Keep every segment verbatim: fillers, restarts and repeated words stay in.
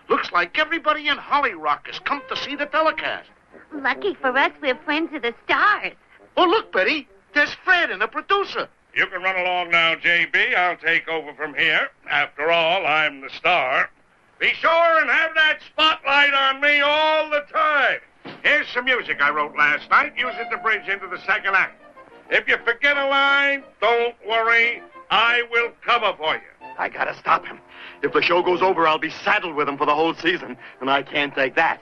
Looks like everybody in Holly Rock has come to see the telecast. Lucky for us, we're friends of the stars. Oh, look, Betty. There's Fred and the producer. You can run along now, J B. I'll take over from here. After all, I'm the star. Be sure and have that spotlight on me all the time. Here's some music I wrote last night. Use it to bridge into the second act. If you forget a line, don't worry. I will cover for you. I gotta stop him. If the show goes over, I'll be saddled with him for the whole season, and I can't take that.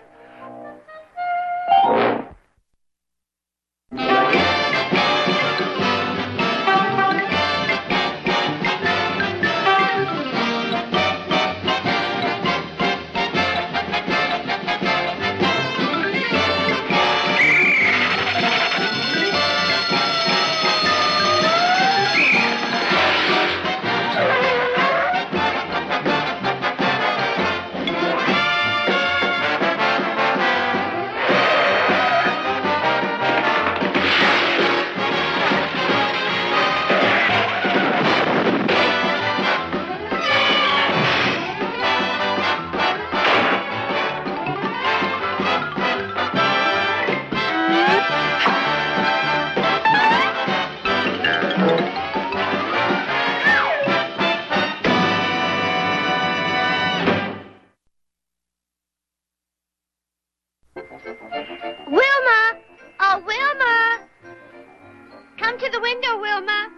Wilma! Oh, Wilma! Come to the window, Wilma.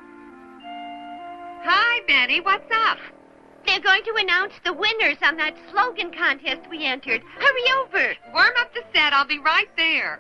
Hi, Betty. What's up? They're going to announce the winners on that slogan contest we entered. Hurry over. Warm up the set. I'll be right there.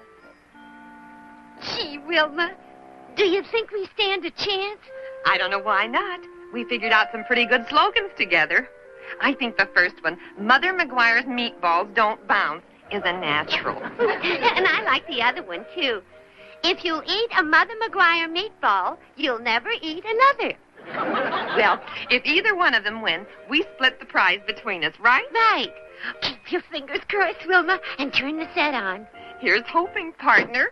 Gee, Wilma, do you think we stand a chance? I don't know why not. We figured out some pretty good slogans together. I think the first one, Mother McGuire's meatballs don't bounce, is a natural. And I like the other one, too. If you eat a Mother McGuire meatball, you'll never eat another. Well, if either one of them win, we split the prize between us, right? Right. Keep your fingers crossed, Wilma, and turn the set on. Here's hoping, partner.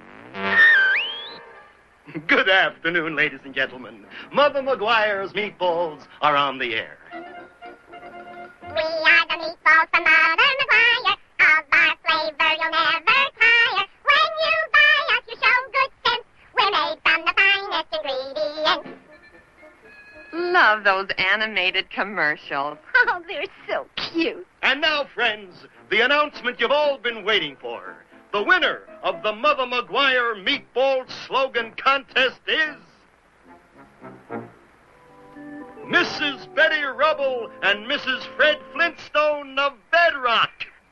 Good afternoon, ladies and gentlemen. Mother McGuire's meatballs are on the air. We are the meatballs from Mother McGuire. Of our flavor, you'll never tire. When you buy us, you show good sense. We're made from the finest ingredients. Love those animated commercials. Oh, they're so cute. And now, friends, the announcement you've all been waiting for. The winner of the Mother McGuire Meatball Slogan Contest is Missus Betty Rubble and Missus Fred Flintstone of Bedrock.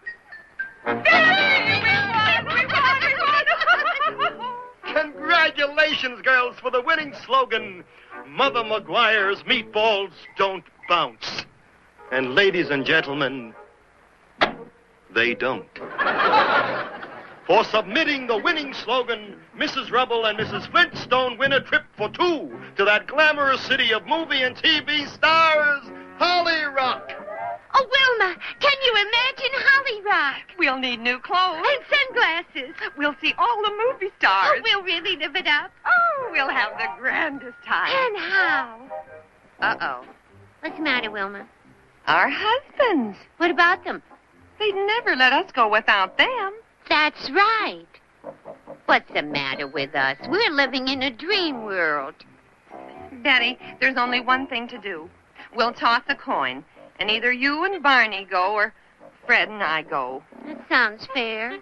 Congratulations, girls, for the winning slogan, Mother McGuire's Meatballs Don't Bounce. And ladies and gentlemen, they don't. For submitting the winning slogan, Missus Rubble and Missus Flintstone win a trip for two to that glamorous city of movie and T V stars, Holly Rock. Oh, Wilma, can you imagine Holly Rock? We'll need new clothes. And sunglasses. We'll see all the movie stars. Oh, we'll really live it up. Oh, we'll have the grandest time. And how? Uh-oh. What's the matter, Wilma? Our husbands. What about them? They'd never let us go without them. That's right. What's the matter with us? We're living in a dream world. Betty, there's only one thing to do. We'll toss a coin, and either you and Barney go or Fred and I go. That sounds fair.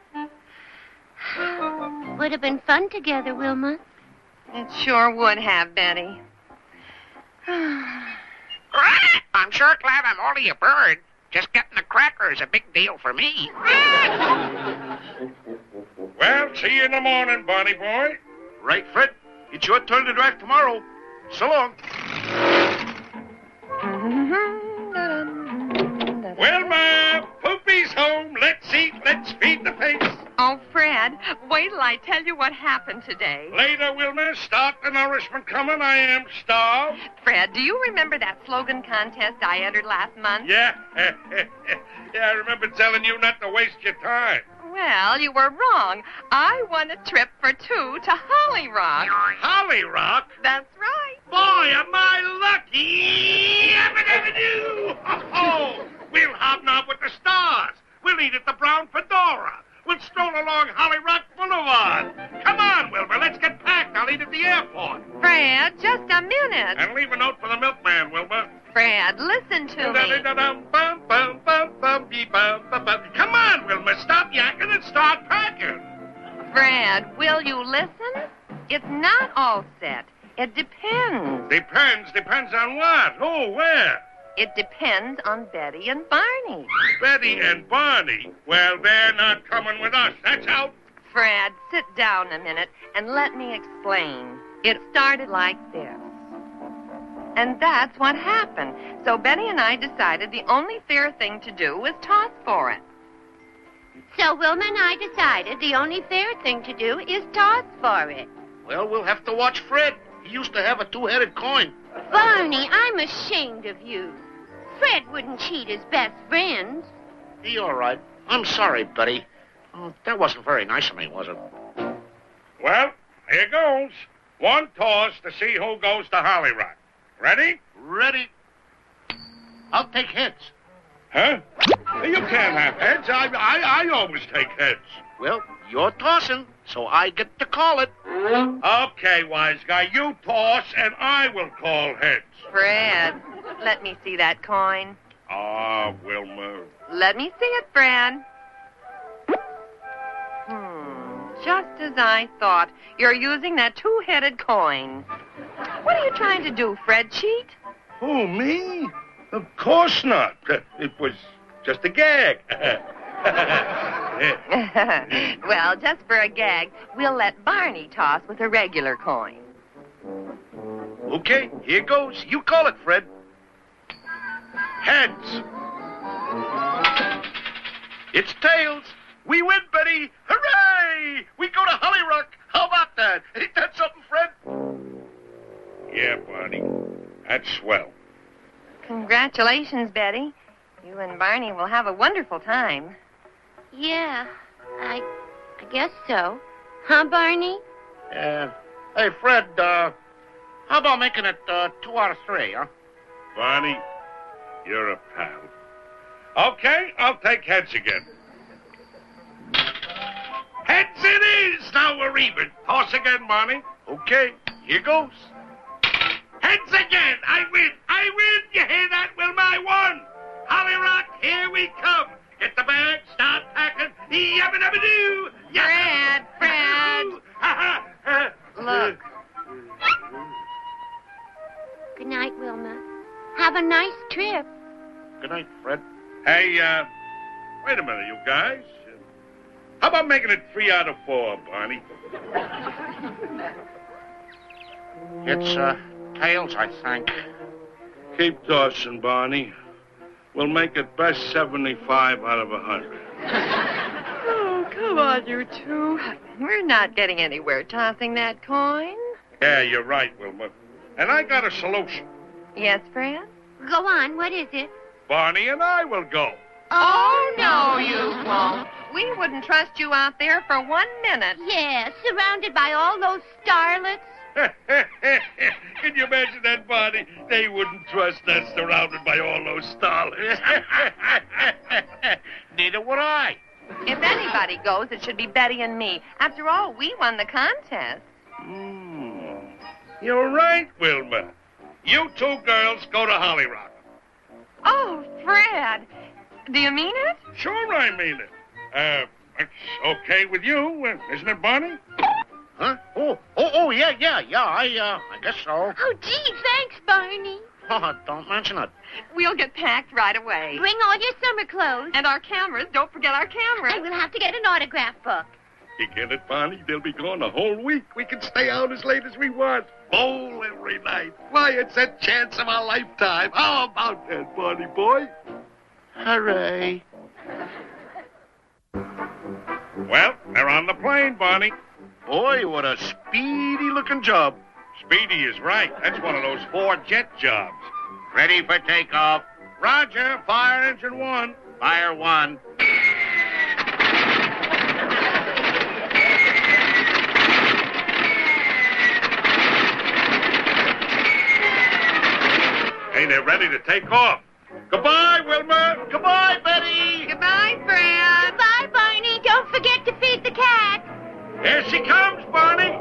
Would have been fun together, Wilma. It sure would have, Betty. I'm sure glad I'm only a bird. Just getting a cracker is a big deal for me. Well, see you in the morning, Barney boy. Right, Fred. It's your turn to drive tomorrow. So long. Wilma, Poopy's home. Let's eat. Let's feed the face. Oh, Fred, wait till I tell you what happened today. Later, Wilma. Start the nourishment coming. I am starved. Fred, do you remember that slogan contest I entered last month? Yeah. Yeah, I remember telling you not to waste your time. Well, you were wrong. I won a trip for two to Holly Rock. Holly Rock? That's right. Boy, am I lucky! Oh, we'll hobnob and eat at the Brown Fedora. We'll stroll along Holly Rock Boulevard. Come on, Wilbur, let's get packed. I'll eat at the airport. Fred, just a minute. And leave a note for the milkman, Wilbur. Fred, listen to me. Come on, Wilbur, stop yakking and start packing. Fred, will you listen? It's not all set. It depends. Depends, depends on what? Who, where? It depends on Betty and Barney. Betty and Barney? Well, they're not coming with us. That's out. Fred, sit down a minute and let me explain. It started like this. And that's what happened. So Betty and I decided the only fair thing to do was toss for it. So Wilma and I decided the only fair thing to do is toss for it. Well, we'll have to watch Fred. He used to have a two-headed coin. Barney, I'm ashamed of you. Fred wouldn't cheat his best friends. Be all right. I'm sorry, Betty. Oh, that wasn't very nice of me, was it? Well, here goes. One toss to see who goes to Holly Rock. Ready? Ready. I'll take heads. Huh? You can't have heads. I, I, I always take heads. Well, you're tossing, so I get to call it. Okay, wise guy, you toss and I will call heads. Fred, let me see that coin. Ah, Wilma. Let me see it, Fred. Hmm, just as I thought. You're using that two-headed coin. What are you trying to do, Fred? Cheat? Who, me? Of course not. It was just a gag. Well, just for a gag, we'll let Barney toss with a regular coin. Okay, here goes. You call it, Fred. Heads. It's tails. We win, Betty. Hooray! We go to Holly Rock. How about that? Ain't that something, Fred? Yeah, Barney. That's swell. Congratulations, Betty. You and Barney will have a wonderful time. Yeah, I, I guess so. Huh, Barney? Uh, hey, Fred, uh, how about making it uh, two out of three, huh? Barney, you're a pal. Okay, I'll take heads again. Heads it is! Now we're even. Toss again, Barney. Okay, here goes. Heads again! I win! I win! You hear that, Wilma? I won! Holly Rock, here we come! Get the bag, start packing. Yabba-dabba-doo! Fred, Fred. Look. Good night, Wilma. Have a nice trip. Good night, Fred. Hey, uh, wait a minute, you guys. How about making it three out of four, Barney? It's, uh, tails, I think. Keep tossing, Barney. We'll make it best seventy-five out of a hundred. Oh, come on, you two. We're not getting anywhere tossing that coin. Yeah, you're right, Wilma. And I got a solution. Yes, Fred? Go on, what is it? Barney and I will go. Oh, no, you won't. We wouldn't trust you out there for one minute. Yeah, surrounded by all those starlets. Can you imagine that, Barney? They wouldn't trust us surrounded by all those starlets. Neither would I. If anybody goes, it should be Betty and me. After all, we won the contest. Mm. You're right, Wilma. You two girls go to Holly Rock. Oh, Fred. Do you mean it? Sure I mean it. Uh, it's okay with you, uh, isn't it, Barney? Huh? Oh, oh, oh, yeah, yeah, yeah, I, uh, I guess so. Oh, gee, thanks, Barney. Oh, don't mention it. We'll get packed right away. Bring all your summer clothes. And our cameras. Don't forget our cameras. And we'll have to get an autograph book. You get it, Barney? They'll be gone a whole week. We can stay out as late as we want. Bowl every night. Why, it's a chance of a lifetime. How about that, Barney boy? Hooray. Well, they're on the plane, Barney. Boy, what a speedy-looking job. Speedy is right. That's one of those four jet jobs. Ready for takeoff. Roger, fire engine one. Fire one. Hey, they're ready to take off. Goodbye, Wilma. Goodbye, Betty. Goodbye, Fred. Goodbye, Barney. Don't forget to feed the cat. Here she comes, Barney.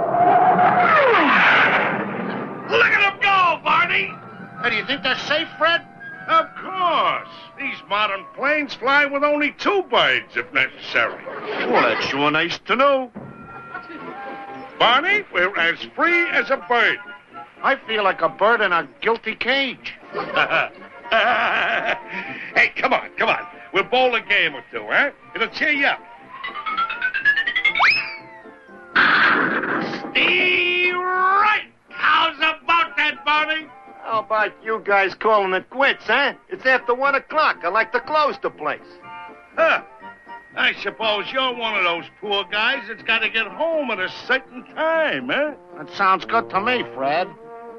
Look at them go, Barney. Hey, do you think they're safe, Fred? Of course. These modern planes fly with only two birds, if necessary. Well, that's sure nice to know. Barney, we're as free as a bird. I feel like a bird in a guilty cage. Hey, come on, come on. We'll bowl a game or two, huh? It'll cheer you up. Stay right. How's about that, Barney? How about you guys calling it quits, huh? It's after one o'clock. I like to close the place. Huh. I suppose you're one of those poor guys that's got to get home at a certain time, huh? That sounds good to me, Fred.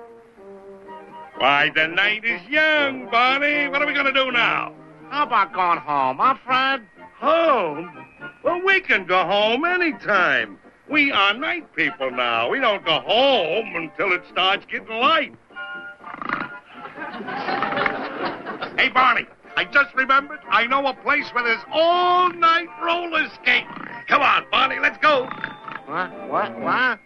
Why, the night is young, Barney. What are we going to do now? How about going home, huh, Fred? Home? Well, we can go home anytime. We are night people now. We don't go home until it starts getting light. Hey, Barney, I just remembered. I know a place where there's all-night roller skating. Come on, Barney, let's go. What? What? What?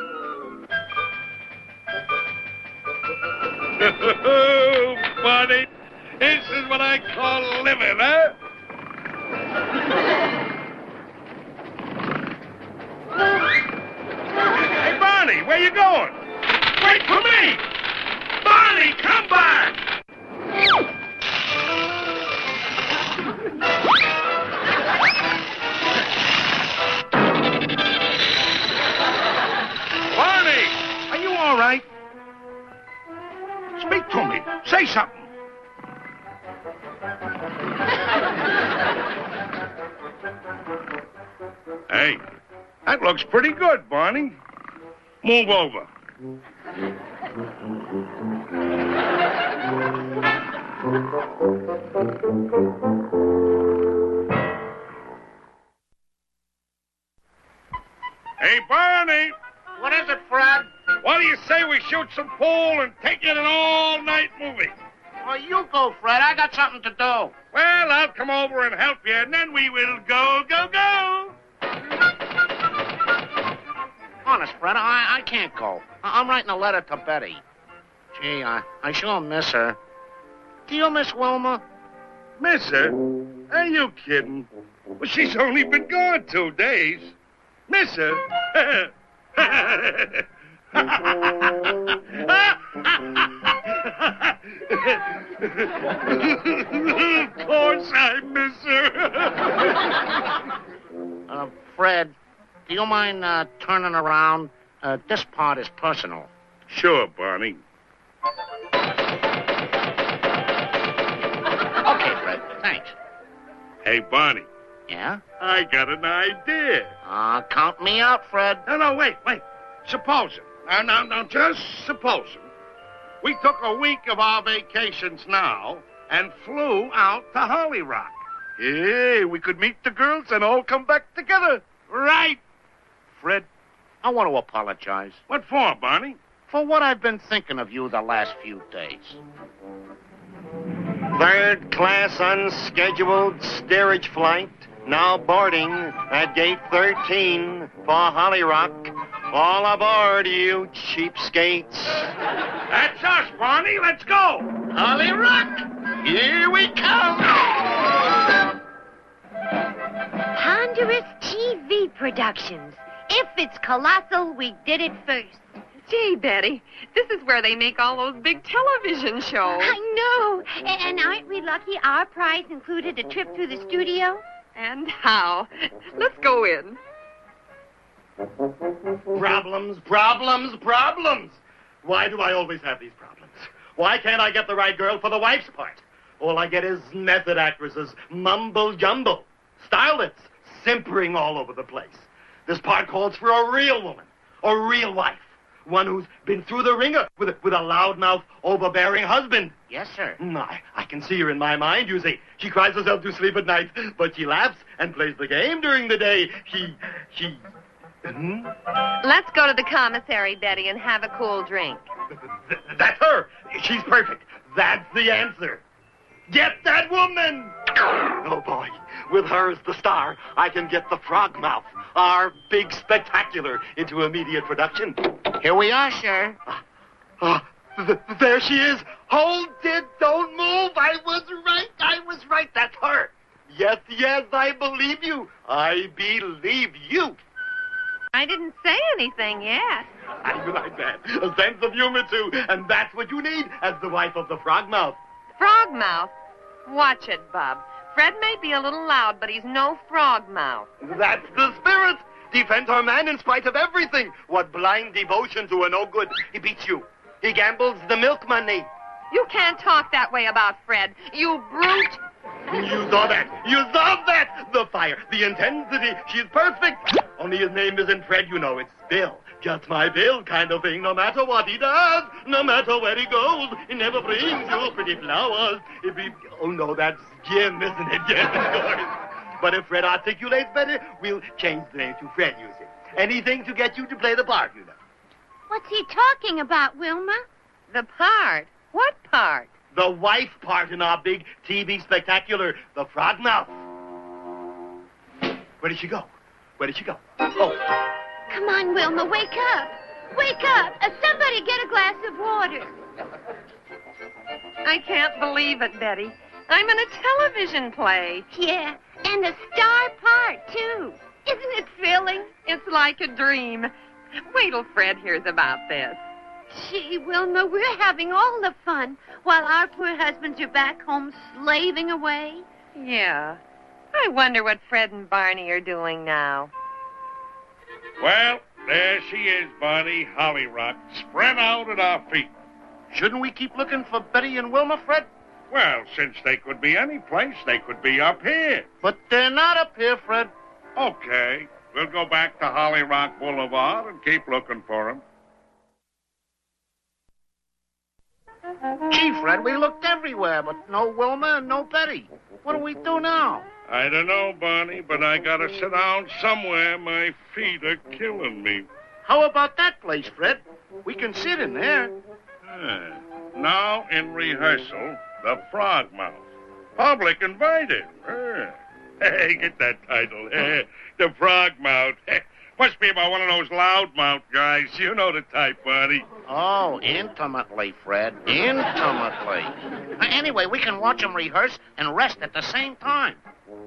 Barney, this is what I call living, huh? Hey, Barney, where you going? Wait for me! Barney, come back! Barney, are you all right? Speak to me. Say something. Hey, that looks pretty good, Barney. Move over. Hey, Barney. What is it, Fred? What do you say we shoot some pool and take in an all-night movie? Well, you go, Fred. I got something to do. Well, I'll come over and help you, and then we will go, go, go. Honest, Fred, I, I can't go. I, I'm writing a letter to Betty. Gee, I, I sure miss her. Do you miss Wilma? Miss her? Are you kidding? Well, she's only been gone two days. Miss her? Of course I miss her. Uh, Fred, do you mind uh, turning around? Uh, this part is personal. Sure, Barney. Okay, Fred, thanks. Hey, Barney, Yeah? I got an idea. Uh, count me out, Fred. No, no, wait, wait. Supposing. Now, now, now, just supposing. We took a week of our vacations now and flew out to Holly Rock. Hey, we could meet the girls and all come back together. Right. Fred, I want to apologize What for, Barney? for what I've been thinking of you the last few days. Third class unscheduled steerage flight. Now boarding at gate thirteen for Holly Rock. All aboard, you cheapskates. That's us, Barney. Let's go. Holly Rock, here we come. Ponderous T V Productions. If it's colossal, we did it first. Gee, Betty, this is where they make all those big television shows. I know. And aren't we lucky our prize included a trip to the studio? And how? Let's go in. Problems, problems, problems. Why do I always have these problems? Why can't I get the right girl for the wife's part? All I get is method actresses, mumble-jumble, starlets, simpering all over the place. This part calls for a real woman, a real wife, one who's been through the ringer with a, with a loudmouth, overbearing husband. Yes, sir. Mm, I, I can see her in my mind, you see. She cries herself to sleep at night, but she laughs and plays the game during the day. She, she... Hmm? Let's go to the commissary, Betty, and have a cool drink. Th- That's her. She's perfect. That's the answer. Get that woman! Oh, boy. With her as the star, I can get the Frogmouth, our big spectacular, into immediate production. Here we are, sir. Ah, th- there she is. Hold it. Don't move. I was right. I was right. That's her. Yes, yes, I believe you. I believe you. I didn't say anything yet. I like that. A sense of humor, too. And that's what you need as the wife of the Frogmouth. Frogmouth? Watch it, Bub. Fred may be a little loud, but he's no frogmouth. That's the spirit. Defend our man in spite of everything. What blind devotion to a no good. He beats you. He gambles the milk money. You can't talk that way about Fred. You brute. You saw that. You saw that. The fire, the intensity. She's perfect. Only his name isn't Fred, you know. It's Bill. Just my Bill kind of thing. No matter what he does, no matter where he goes, he never brings you pretty flowers. If he... Oh, no, that's Jim, isn't it? Jim, of course. But if Fred articulates better, we'll change the name to Fred Music. Anything to get you to play the part, you know. What's he talking about, Wilma? The part? What part? The wife part in our big T V spectacular, The Frogmouth. Where did she go? Where did she go? Oh. Come on, Wilma, wake up. Wake up. Uh, somebody get a glass of water. I can't believe it, Betty. I'm in a television play. Yeah, and a star part, too. Isn't it thrilling? It's like a dream. Wait till Fred hears about this. Gee, Wilma, we're having all the fun while our poor husbands are back home slaving away. Yeah. I wonder what Fred and Barney are doing now. Well, there she is, Barney, Hollyrock, spread out at our feet. Shouldn't we keep looking for Betty and Wilma, Fred? Well, since they could be any place, they could be up here. But they're not up here, Fred. Okay, we'll go back to Hollyrock Boulevard and keep looking for them. Gee, Fred, we looked everywhere, but no Wilma and no Betty. What do we do now? I don't know, Barney, but I gotta sit down somewhere. My feet are killing me. How about that place, Fred? We can sit in there. Ah, now in rehearsal, the Frogmouth. Public invited. Ah. Hey, get that title. The Frogmouth. Must be about one of those loudmouth guys. You know the type, Barney. Oh, intimately, Fred. Intimately. Uh, anyway, we can watch them rehearse and rest at the same time.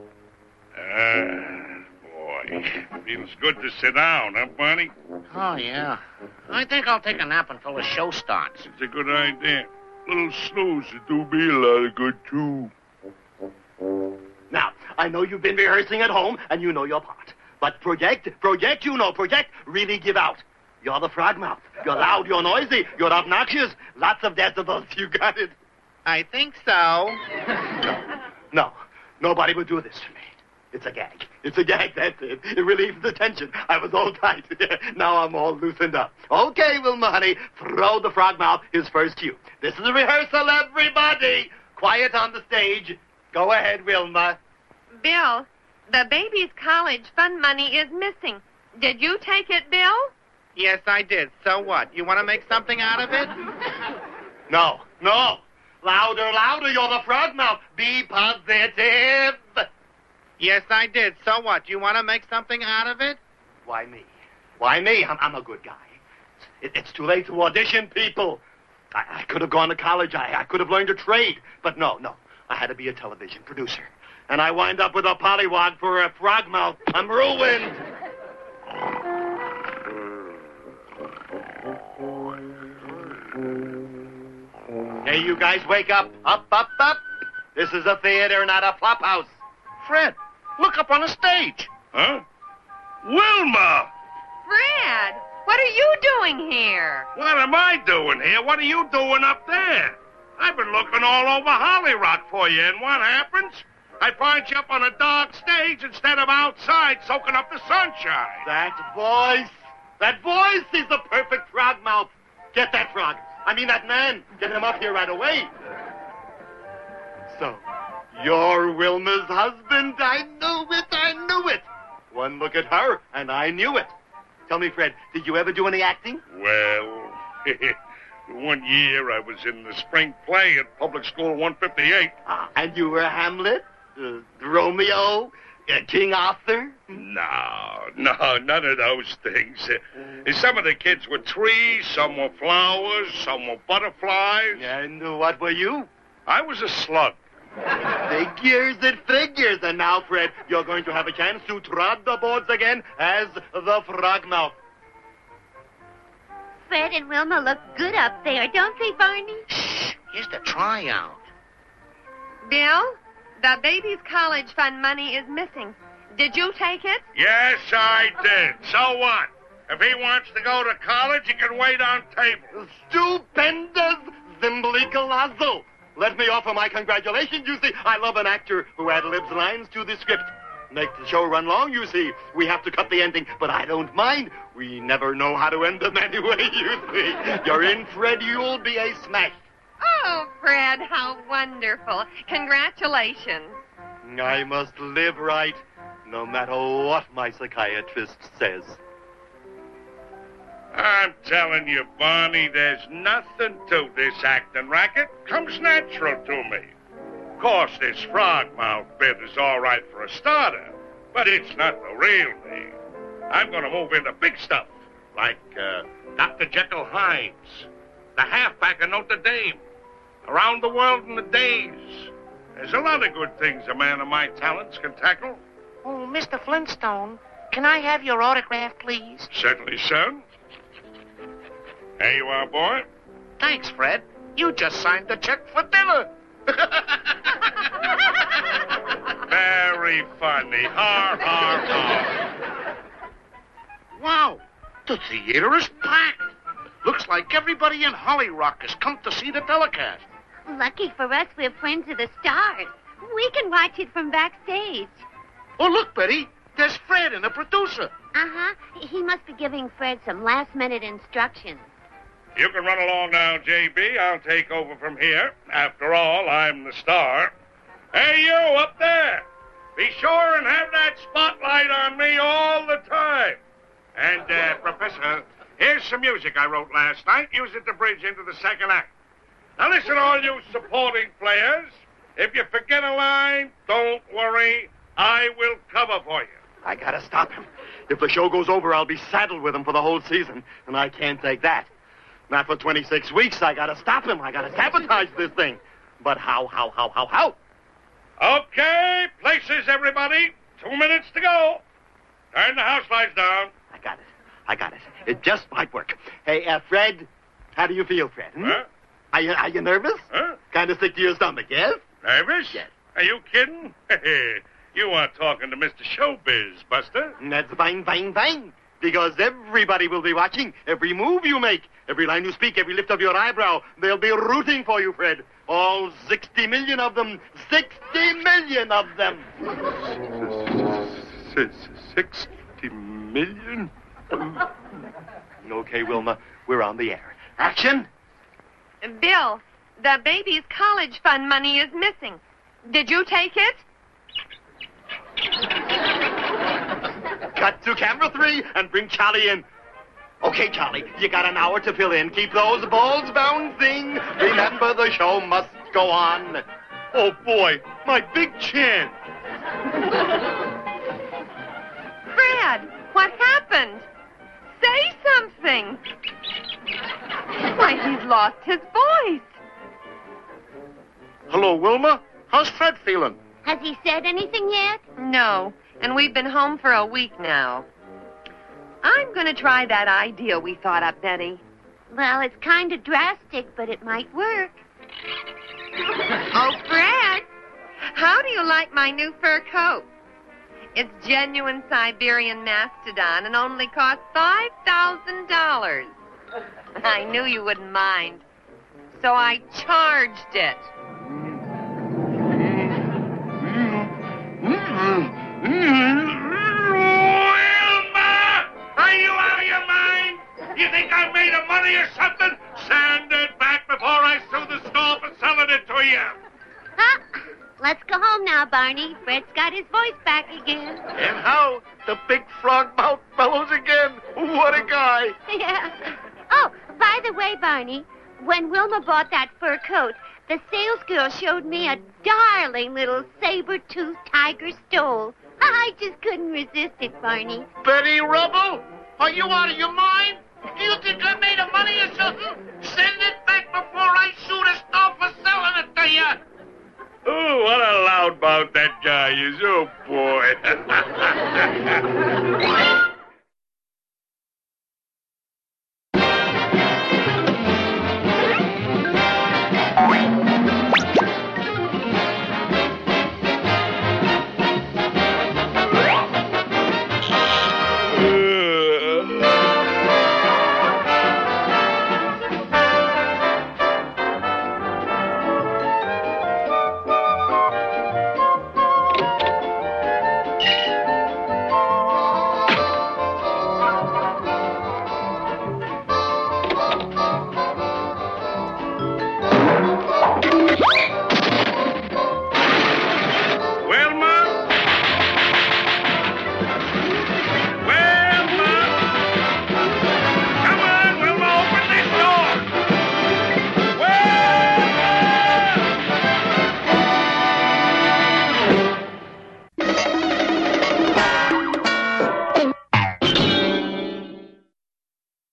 Ah, boy. Feels good to sit down, huh, Barney? Oh, yeah. I think I'll take a nap until the show starts. It's a good idea. Little snooze would do me a lot of good, too. Now, I know you've been rehearsing at home, and you know your part. But project, project, you know, project, really give out. You're the Frogmouth. You're loud, you're noisy, you're obnoxious. Lots of decibels, you got it. I think so. No, no, nobody would do this to me. It's a gag. It's a gag, that's it. It relieves the tension. I was all tight. Now I'm all loosened up. Okay, Wilma, honey, throw the Frogmouth his first cue. This is a rehearsal, everybody. Quiet on the stage. Go ahead, Wilma. Bill, the baby's college fund money is missing. Did you take it, Bill? Yes, I did. So what? You want to make something out of it? No, no. Louder, louder, you're the Frogmouth. Be positive. Yes, I did. So what? You want to make something out of it? Why me? Why me? I'm, I'm a good guy. It, it's too late to audition, people. I, I could have gone to college. I, I could have learned a trade. But no, no. I had to be a television producer. And I wind up with a pollywog for a Frogmouth. I'm ruined. Hey, you guys, wake up. Up, up, up. This is a theater, not a flop house. Fred, look up on the stage. Huh? Wilma! Fred, what are you doing here? What am I doing here? What are you doing up there? I've been looking all over Hollyrock for you, and what happens? I find you up on a dark stage instead of outside soaking up the sunshine. That voice. That voice is the perfect Frogmouth. Get that frog. I mean that man. Get him up here right away. So, you're Wilma's husband. I knew it. I knew it. One look at her, and I knew it. Tell me, Fred, did you ever do any acting? Well, One year I was in the spring play at Public School one fifty-eight. Ah, and you were Hamlet, uh, Romeo, uh, King Arthur? No, no, none of those things. Uh, some of the kids were trees, some were flowers, some were butterflies. And uh, what were you? I was a slug. Figures it figures. And now, Fred, you're going to have a chance to trot the boards again as the Frogmouth. Fred and Wilma look good up there, don't they, Barney? Shh, here's the tryout. Bill, the baby's college fund money is missing. Did you take it? Yes, I did. So what? If he wants to go to college, he can wait on table. Stupendous, Zimblicalazo. Let me offer my congratulations. You see, I love an actor who ad-libs lines to the script. Make the show run long, you see. We have to cut the ending, but I don't mind. We never know how to end them anyway, you see. You're in, Fred. You'll be a smash. Oh, Fred, how wonderful. Congratulations. I must live right, no matter what my psychiatrist says. I'm telling you, Barney, there's nothing to this acting racket. Comes natural to me. Of course, this Frogmouth bit is all right for a starter, but it's not the real me. I'm going to move into big stuff, like uh, Doctor Jekyll Hyde, the halfback of Notre Dame, Around the World in a Daze. There's a lot of good things a man of my talents can tackle. Oh, Mister Flintstone, can I have your autograph, please? Certainly, son. Here you are, boy. Thanks, Fred. You just signed the check for dinner. Very funny. Har, har, har. Wow, the theater is packed. Looks like everybody in Holly Rock has come to see the telecast. Lucky for us, we're friends of the stars. We can watch it from backstage. Oh, look, Betty. There's Fred and the producer. Uh-huh. He must be giving Fred some last-minute instructions. You can run along now, J B. I'll take over from here. After all, I'm the star. Hey, you, up there. Be sure and have that spotlight on me all the time. And, uh, Professor, here's some music I wrote last night. Use it to bridge into the second act. Now, listen, all you supporting players. If you forget a line, don't worry. I will cover for you. I gotta stop him. If the show goes over, I'll be saddled with him for the whole season, and I can't take that. Not for twenty-six weeks. I gotta stop him. I gotta sabotage this thing. But how, how, how, how, how? Okay, places, everybody. Two minutes to go. Turn the house lights down. I got it. I got it. It just might work. Hey, uh, Fred, how do you feel, Fred? Hmm? Huh? Are you, are you nervous? Huh? Kind of sick to your stomach, yes? Nervous? Yes. Are you kidding? You are talking to Mister Showbiz, Buster. That's fine, fine, fine. Because everybody will be watching every move you make, every line you speak, every lift of your eyebrow. They'll be rooting for you, Fred. All sixty million of them. sixty million of them. Sixty million? Okay, Wilma, we're on the air. Action! Bill, the baby's college fund money is missing. Did you take it? Cut to camera three and bring Charlie in. Okay, Charlie, you got an hour to fill in. Keep those balls bouncing. Remember, the show must go on. Oh, boy, my big chance. Fred, what happened? Say something. Why, he's lost his voice. Hello, Wilma. How's Fred feeling? Has he said anything yet? No, and we've been home for a week now. I'm going to try that idea we thought up, Betty. Well, it's kind of drastic, but it might work. Oh, Fred, how do you like my new fur coat? It's genuine Siberian mastodon and only cost five thousand dollars. I knew you wouldn't mind, so I charged it. Wilma! Are you out of your mind? You think I made of money or something? Send it back before I sue the store for selling it to you. Huh? Let's go home now, Barney. Fred's got his voice back again. And how? The big frog-mouth fellows again. What a guy. Yeah. Oh, by the way, Barney, When Wilma bought that fur coat, the sales girl showed me a darling little saber-toothed tiger stole. I just couldn't resist it, Barney. Betty Rubble? Are you out of your mind? Do you think I made of money or something? Send it back before I sue the store for selling it to you. Oh, what a loudmouth that guy is. Oh, boy.